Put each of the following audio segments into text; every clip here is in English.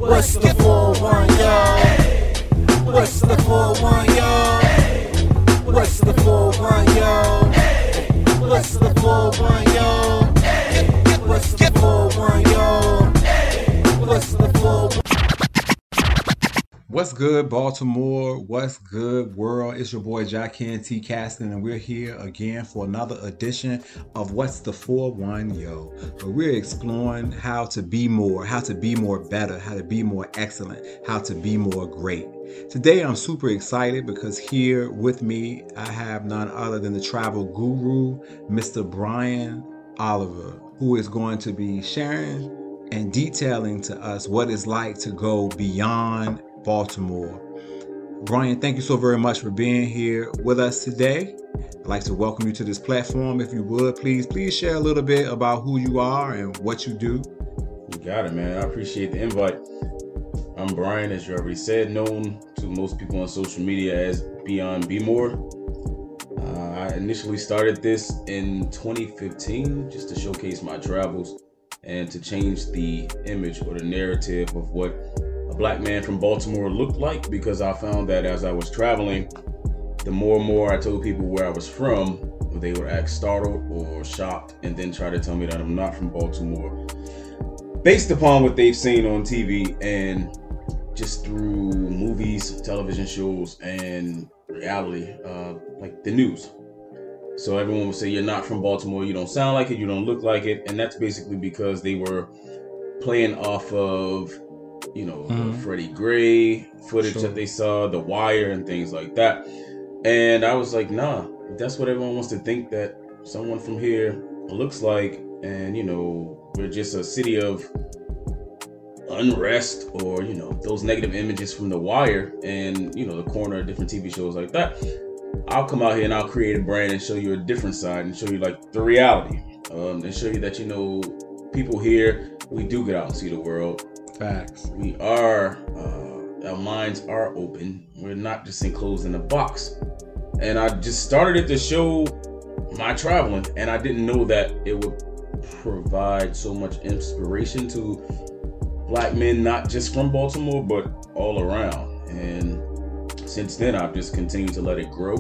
What's the 4-1, yo? What's the 4-1, yo? What's the 4-1, yo? What's the 4-1, yo? What's the 4-1, yo? What's the 4-1? What's good, Baltimore? What's good, world? It's your boy, Jack-Ken T. Caston, and we're here again for another edition of What's the 4-1, Yo? Where we're exploring how to be more better, how to be more excellent, how to be more great. Today, I'm super excited because here with me, I have none other than the travel guru, Mr. Brian Oliver, who is going to be sharing and detailing to us what it's like to go beyond Baltimore. Brian, thank you so very much for being here with us today. I'd like to welcome you to this platform. If you would, please share a little bit about who you are and what you do. You got it, man. I appreciate the invite. I'm Brian, as you already said, known to most people on social media as Beyond Be More. I initially started this in 2015 just to showcase my travels and to change the image or the narrative of what a black man from Baltimore looked like, because I found that as I was traveling, the more and more I told people where I was from, they would act startled or shocked and then try to tell me that I'm not from Baltimore, based upon what they've seen on TV and just through movies, television shows, and reality, like the news. So everyone would say, you're not from Baltimore, you don't sound like it, you don't look like it. And that's basically because they were playing off of, Freddie Gray footage that they saw, The Wire, and things like that. And I was like, nah, that's what everyone wants to think that someone from here looks like. And, we're just a city of unrest or, those negative images from The Wire and, the corner of different TV shows like that. I'll come out here and I'll create a brand and show you a different side and show you like the reality, and show you that, people here, we do get out and see the world. Facts. We are, our minds are open. We're not just enclosed in a box. And I just started it to show my traveling, and I didn't know that it would provide so much inspiration to black men, not just from Baltimore, but all around. And since then, I've just continued to let it grow,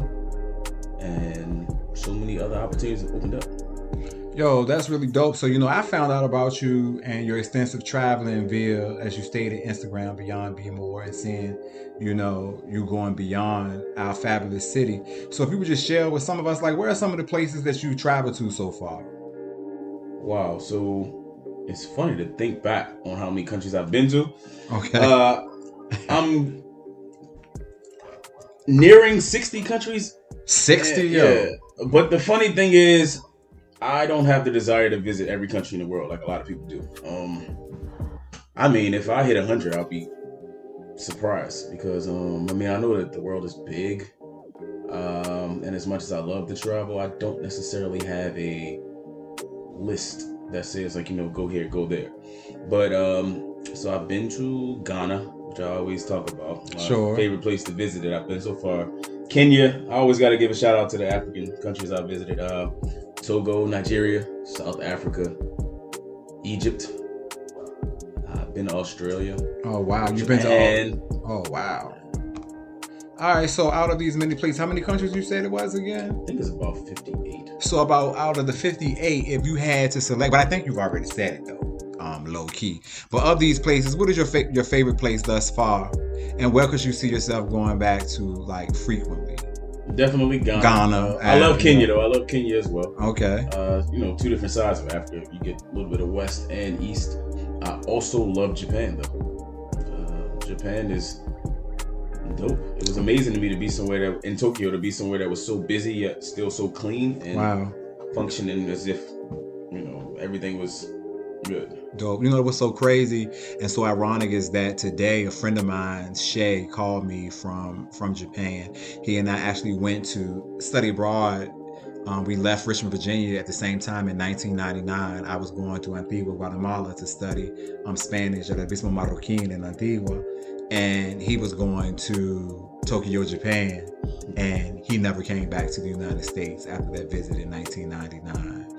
and so many other opportunities have opened up. Yo, that's really dope. So, I found out about you and your extensive traveling via, as you stated, Instagram, Beyond Be More, and seeing, you going beyond our fabulous city. So if you would just share with some of us, like, where are some of the places that you traveled to so far? Wow. So it's funny to think back on how many countries I've been to. Okay. I'm nearing 60 countries. 60? Yeah. But the funny thing is, I don't have the desire to visit every country in the world like a lot of people do. If I hit 100, I'll be surprised because, I know that the world is big. And as much as I love to travel, I don't necessarily have a list that says go here, go there. But, so I've been to Ghana, which I always talk about. My favorite place to visit that I've been so far. Kenya, I always got to give a shout out to the African countries I visited. Togo, Nigeria, South Africa, Egypt. I've been to Australia. Oh, wow. You've Japan. been to Oh, wow. All right. So out of these many places, how many countries you said it was again? I think it's about 58. So about out of the 58, if you had to select, but I think you've already said it though, low key. But of these places, what is your favorite place thus far? And where could you see yourself going back to like frequently? Definitely Ghana. I love Kenya though. I love Kenya as well. Okay. Two different sides of Africa. You get a little bit of west and east. I also love Japan though. Japan is dope. It was amazing to me to be somewhere in Tokyo, to be somewhere that was so busy yet still so clean and functioning as if everything was good. Dope. What's so crazy and so ironic is that today a friend of mine, Shay, called me from Japan. He and I actually went to study abroad. We left Richmond, Virginia at the same time in 1999. I was going to Antigua, Guatemala to study Spanish at El Abismo Marroquín in Antigua. And he was going to Tokyo, Japan. And he never came back to the United States after that visit in 1999.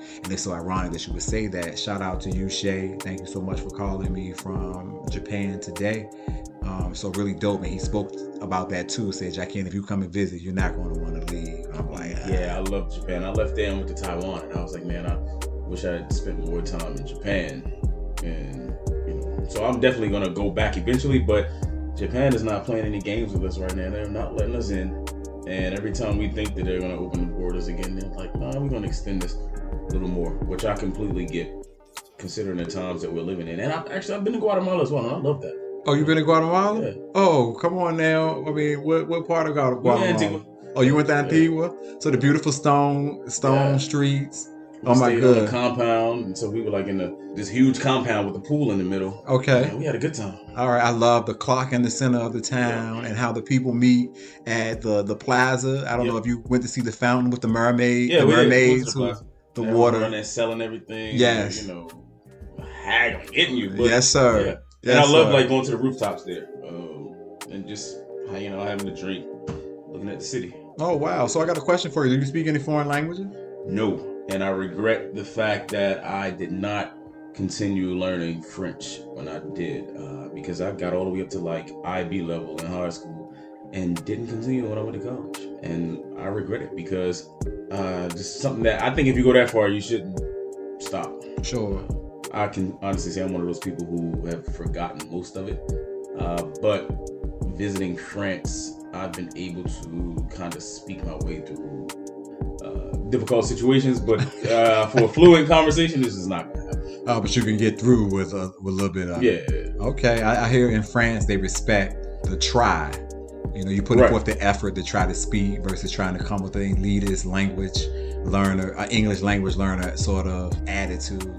And it's so ironic that you would say that. Shout out to you, Shay. Thank you so much for calling me from Japan today. So really dope. And he spoke about that too. Said, Jackie, if you come and visit, you're not going to want to leave. I'm like, yeah, I love Japan. I left there and went to Taiwan, and I was like, man, I wish I had spent more time in Japan. And so I'm definitely gonna go back eventually. But Japan is not playing any games with us right now. They're not letting us in. And every time we think that they're gonna open the borders again, they're like, no, we're gonna extend this a little more, which I completely get, considering the times that we're living in. And I've been to Guatemala as well, and I love that. Oh, you been to Guatemala? Yeah. Oh, come on now. I mean, what part of Guatemala? Yeah, Antigua. Oh, you went to Antigua? So the beautiful stone streets. We oh my stayed god. on the compound, and so we were like in this huge compound with a pool in the middle. Okay. Man, we had a good time. All right. I love the clock in the center of the town and how the people meet at the plaza. I don't know if you went to see the fountain with the mermaid. Yeah, the mermaids who the water. Everyone that's selling everything. Yes. Hag, I'm getting you. But, yes, sir. Yeah. Yes, and I love sir. like going to the rooftops there, and just having a drink, looking at the city. Oh wow! So I got a question for you. Do you speak any foreign languages? No, and I regret the fact that I did not continue learning French when I did, because I got all the way up to like IB level in high school and didn't continue when I went to college, and I regret it because just something that I think if you go that far, you shouldn't stop. Sure. I can honestly say I'm one of those people who have forgotten most of it. But visiting France, I've been able to kind of speak my way through difficult situations. But for a fluent conversation, this is not going to happen. Oh, but you can get through with a little bit of it. Yeah. Okay. I hear in France they respect the try. You put forth the effort to try to speak versus trying to come with an elitist language learner, English language learner sort of attitude.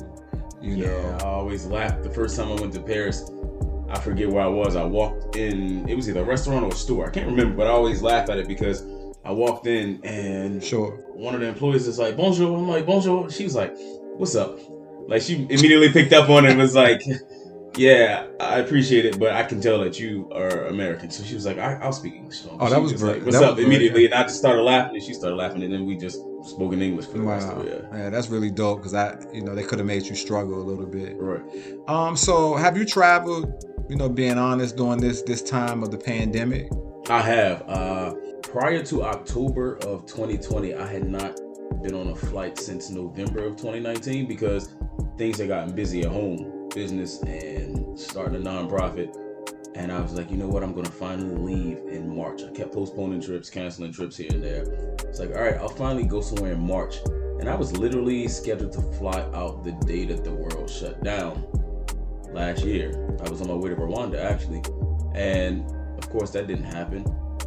I always laughed. The first time I went to Paris, I forget where I was. I walked in, it was either a restaurant or a store. I can't remember, but I always laugh at it because I walked in and one of the employees is like, bonjour. I'm like, bonjour. She was like, what's up? Like she immediately picked up on it and was like, yeah, I appreciate it, but I can tell that you are American. So she was like, I'll speak English. So that was great. Like, what's up? Immediately. And I just started laughing and she started laughing and then we just spoke in English for the rest of it. Yeah, that's really dope because they could have made you struggle a little bit. Right. So have you traveled, being honest, during this time of the pandemic? I have. Prior to October of 2020, I had not been on a flight since November of 2019 because things had gotten busy at home, business and starting a nonprofit. And I was like, you know what? I'm going to finally leave in March. I kept postponing trips, canceling trips here and there. It's like, all right, I'll finally go somewhere in March. And I was literally scheduled to fly out the day that the world shut down last year. I was on my way to Rwanda, actually. And of course, that didn't happen.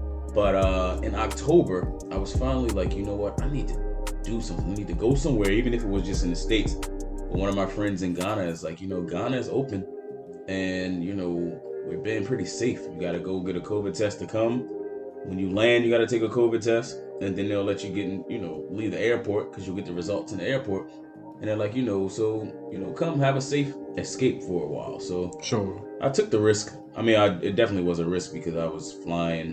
But in October, I was finally like, you know what? I need to do something. I need to go somewhere, even if it was just in the States. But one of my friends in Ghana is like, Ghana is open. And, we're being pretty safe. You got to go get a COVID test to come. When you land, you got to take a COVID test. And then they'll let you get in, leave the airport because you'll get the results in the airport. And they're like, come have a safe escape for a while. So sure, I took the risk. I mean, it definitely was a risk because I was flying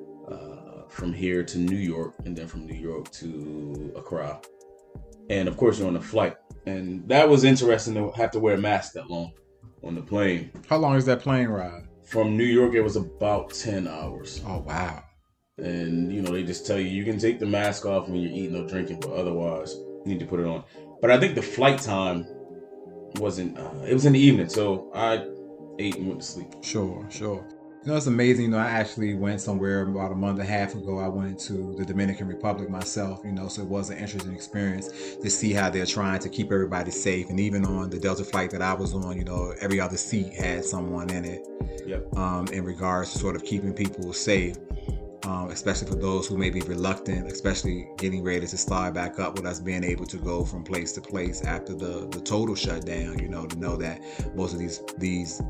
from here to New York and then from New York to Accra. And of course, you're on a flight. And that was interesting to have to wear a mask that long on the plane. How long is that plane ride? From New York, it was about 10 hours. Oh, wow. And, they just tell you can take the mask off when you're eating or drinking, but otherwise, you need to put it on. But I think the flight time wasn't, it was in the evening, so I ate and went to sleep. Sure. It's amazing. I actually went somewhere about a month and a half ago. I went to the Dominican Republic myself, so it was an interesting experience to see how they're trying to keep everybody safe. And even on the Delta flight that I was on, every other seat had someone in it. Yep. In regards to sort of keeping people safe, especially for those who may be reluctant, especially getting ready to start back up with us being able to go from place to place after the total shutdown, to know that most of these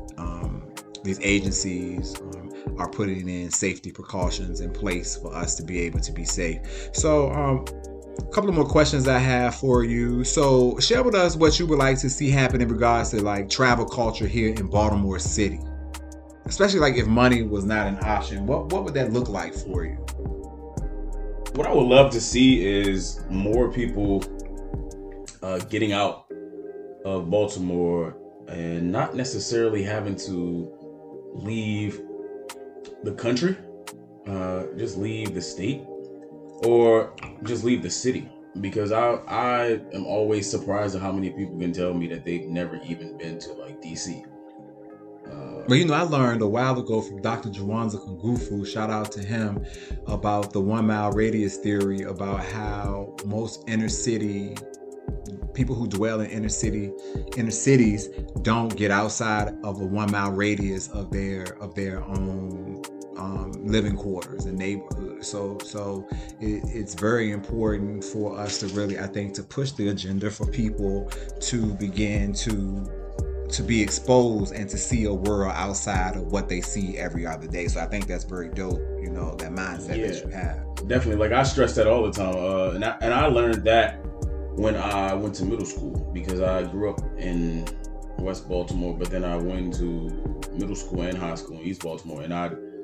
agencies are putting in safety precautions in place for us to be able to be safe. So a couple of more questions I have for you. So share with us what you would like to see happen in regards to like travel culture here in Baltimore City, especially like if money was not an option. What would that look like for you? What I would love to see is more people getting out of Baltimore and not necessarily having to leave the country, just leave the state, or just leave the city. Because I am always surprised at how many people can tell me that they've never even been to like DC. Well, you know, I learned a while ago from Dr. Jawanza Kungufu, shout out to him, about the 1 mile radius theory, about how most inner city people who dwell in inner cities don't get outside of a 1 mile radius of their own living quarters and neighborhoods. So it's very important for us to really, I think, to push the agenda for people to begin to be exposed and to see a world outside of what they see every other day. So I think that's very dope, you know, that mindset that you have. Definitely. Like, I stress that all the time. And I learned that when I went to middle school, because I grew up in West Baltimore, but then I went to middle school and high school in East Baltimore. And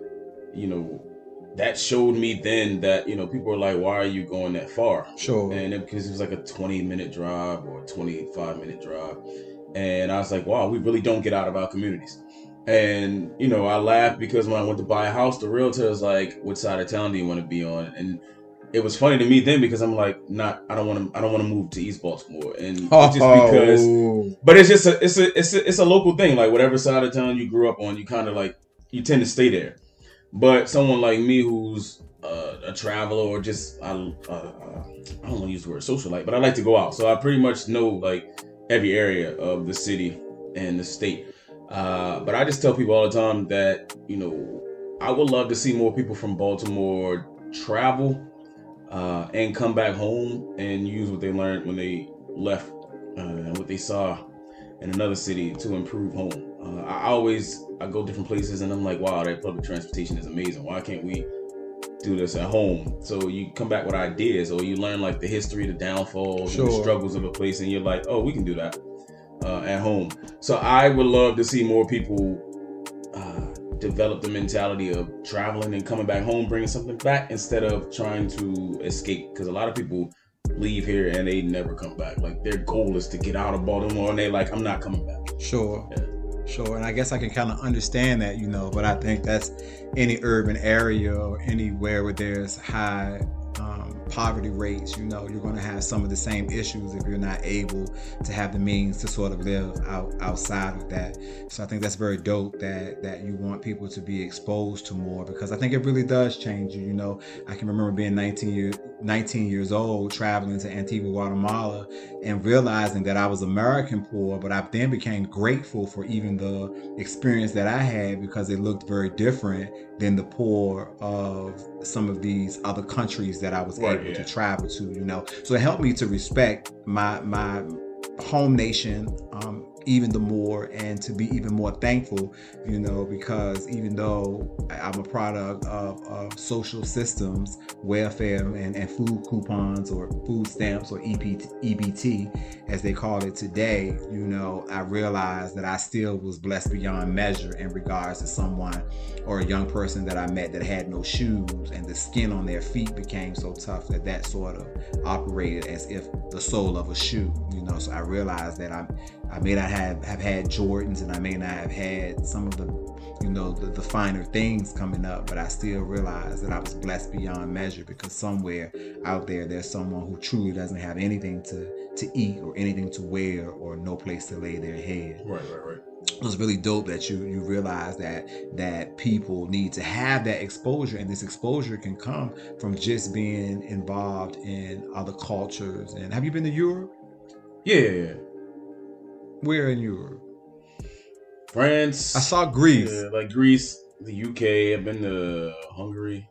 that showed me then that, people were like, why are you going that far? Sure. And because it was like a 20-minute drive or a 25-minute drive. And I was like, wow, we really don't get out of our communities. And, I laughed because when I went to buy a house, the realtor was like, what side of town do you want to be on? And it was funny to me then because I'm like, I don't want to move to East Baltimore. And just because, but it's a local thing. Like, whatever side of town you grew up on, you kind of like, you tend to stay there. But someone like me who's a traveler, or just, I don't want to use the word socialite, but I like to go out. So I pretty much know like every area of the city and the state. But I just tell people all the time that, I would love to see more people from Baltimore travel and come back home and use what they learned when they left and what they saw in another city to improve home. I go different places and I'm like, wow, that public transportation is amazing. Why can't we do this at home? So you come back with ideas, or you learn like the history, the downfalls, and the struggles of a place, and you're like, oh, we can do that at home. So I would love to see more people develop the mentality of traveling and coming back home, bringing something back instead of trying to escape. Because a lot of people leave here and they never come back. Like, their goal is to get out of Baltimore, and they're like, I'm not coming back. Sure. And I guess I can kind of understand that, but I think that's any urban area or anywhere where there's high poverty rates, you're going to have some of the same issues if you're not able to have the means to sort of live outside of that. So I think that's very dope that you want people to be exposed to more, because I think it really does change you. I can remember being 19 years old, traveling to Antigua, Guatemala, and realizing that I was American poor, but I then became grateful for even the experience that I had, because it looked very different than the poor of some of these other countries that I was able to travel to, So it helped me to respect my home nation even the more, and to be even more thankful, because even though I'm a product of social systems, welfare and food coupons, or food stamps, or EBT as they call it today, I realized that I still was blessed beyond measure in regards to someone or a young person that I met that had no shoes, and the skin on their feet became so tough that sort of operated as if the sole of a shoe, So I realized that I may not have had Jordans, and I may not have had some of the finer things coming up, but I still realized that I was blessed beyond measure, because somewhere out there's someone who truly doesn't have anything to eat, or anything to wear, or no place to lay their head. Right. It was really dope that you realize that people need to have that exposure, and this exposure can come from just being involved in other cultures. And have you been to Europe? Yeah. Where in Europe? France. I saw Greece. Yeah, like Greece, the UK. I've been to Hungary.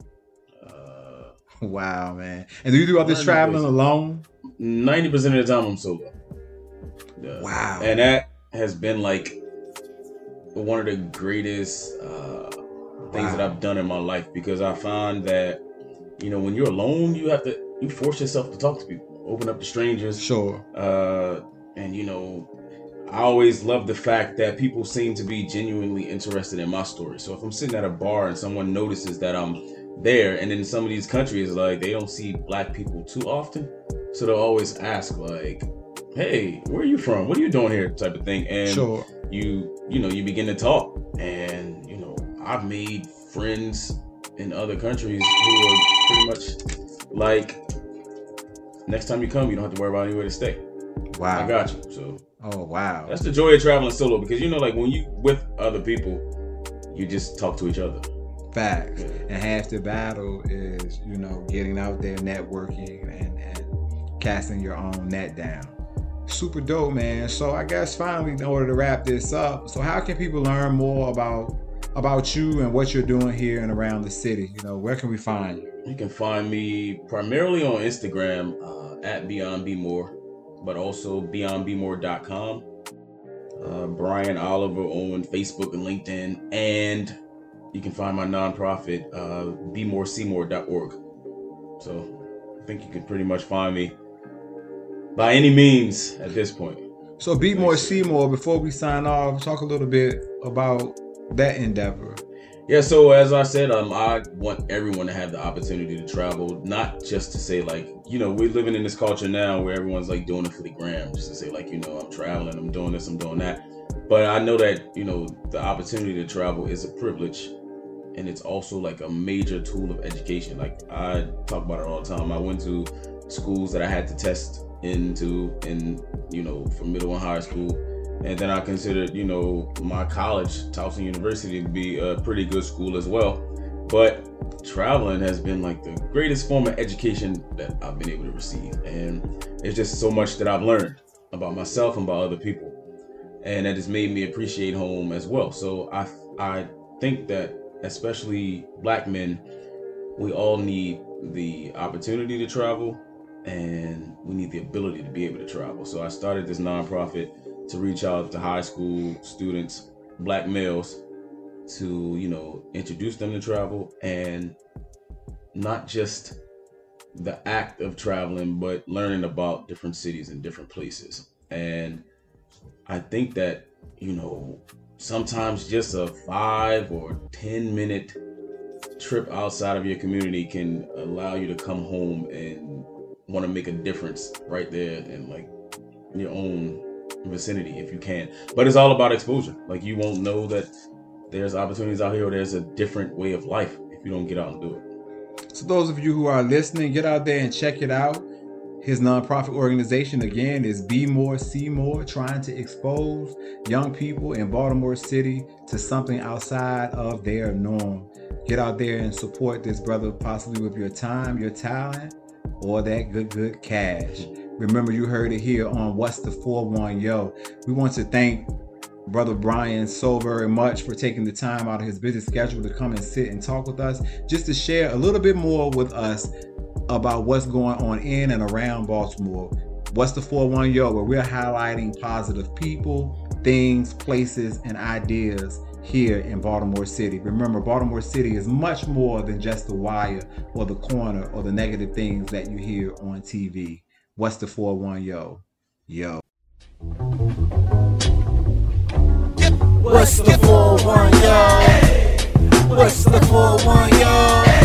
Wow, man. And do you do all this traveling alone? 90% of the time I'm solo. Wow. And that has been like one of the greatest things that I've done in my life, because I find that, when you're alone, you force yourself to talk to people, open up to strangers. Sure. And I always love the fact that people seem to be genuinely interested in my story. So if I'm sitting at a bar and someone notices that I'm there, and in some of these countries, like, they don't see black people too often, so they'll always ask, like, hey, where are you from? What are you doing here? Type of thing. And Sure. you begin to talk, and I've made friends in other countries who are pretty much like, next time you come, you don't have to worry about anywhere to stay. Wow. I got you. So Oh, wow. that's the joy of traveling solo, because like when you with other people, you just talk to each other. Facts. Yeah. And half the battle is, getting out there, networking, and casting your own net down. Super dope, man. So I guess finally, in order to wrap this up, so how can people learn more about you and what you're doing here and around the city? Where can we find you? You can find me primarily on Instagram at Beyond Be More, but also beyondbemore.com. Brian Oliver on Facebook and LinkedIn, and you can find my nonprofit, bemoreseymour.org. So I think you can pretty much find me by any means at this point. So Be More, See More, before we sign off, talk a little bit about that endeavor. Yeah, so as I said, I want everyone to have the opportunity to travel, not just to say like, we're living in this culture now where everyone's like doing it for the gram, just to say like, I'm traveling, I'm doing this, I'm doing that. But I know that, the opportunity to travel is a privilege, and it's also like a major tool of education. Like I talk about it all the time. I went to schools that I had to test into from middle and high school. And then I considered, my college, Towson University, to be a pretty good school as well. But traveling has been like the greatest form of education that I've been able to receive. And it's just so much that I've learned about myself and about other people. And that has made me appreciate home as well. So I think that especially Black men, we all need the opportunity to travel, and we need the ability to be able to travel. So I started this nonprofit to reach out to high school students, Black males, to, introduce them to travel, and not just the act of traveling, but learning about different cities and different places. And I think that, sometimes just a 5 or 10 minute trip outside of your community can allow you to come home and want to make a difference right there in like your own vicinity if you can. But it's all about exposure. Like you won't know that there's opportunities out here, or there's a different way of life if you don't get out and do it. So those of you who are listening, get out there and check it out. His nonprofit organization, again, is Be More, See More, trying to expose young people in Baltimore City to something outside of their norm. Get out there and support this brother, possibly with your time, your talent, or that good cash. Remember, you heard it here on What's the 4-1 Yo. We want to thank Brother Brian so very much for taking the time out of his busy schedule to come and sit and talk with us, just to share a little bit more with us about what's going on in and around Baltimore. What's the 4-1 Yo, where we're highlighting positive people, things, places, and ideas here in Baltimore City. Remember, Baltimore City is much more than just the wire or the corner or the negative things that you hear on TV. What's the 4-1 Yo? Yo. What's the 4-1 Yo? What's the 4-1 Yo?